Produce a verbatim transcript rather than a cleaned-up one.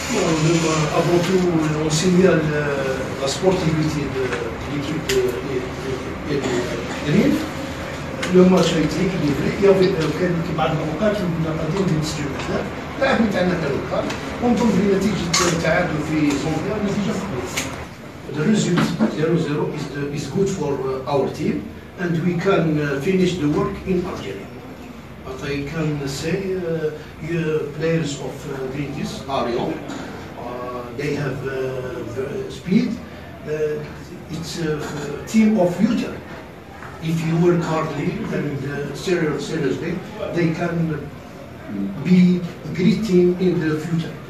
Bon, le- avant tout, on signale euh, la sportivité de l'équipe de, de, de, de Green. Le match a été équilibré. Il y avait euh, كان بعض الأوقات كنا قاعدين بنسجلوا احنا اللاعبين تاعنا كانوا كبار ونظن بنتيجة التعادل في زومبيا نتيجة كويسة. The result zero zero is, the, is good for uh, our team and we can uh, finish the work in Algeria. But I can say uh, you players of uh, Greenpeace are young. Uh, they have uh, the speed. Uh, it's a, a team of future. If you work hardly and uh, serious, seriously, they can be a great team in the future.